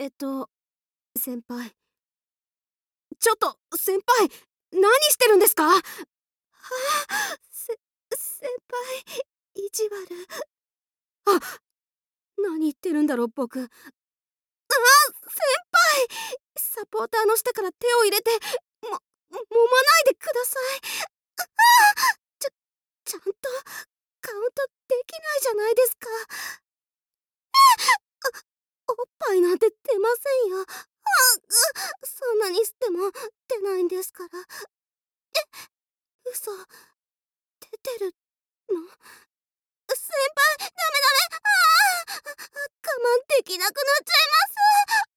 えっと、先輩。ちょっと、先輩、何してるんですか？はあ、先輩、意地悪。あ、何言ってるんだろう、僕。先輩、サポーターの下から手を入れて、揉まないでください。ああ、ちゃんとカウントできないじゃないですか。おっぱいなんて出ませんよ。そんなに吸っても出ないんですから。嘘、出てるの？先輩、ダメ。我慢できなくなっちゃいます。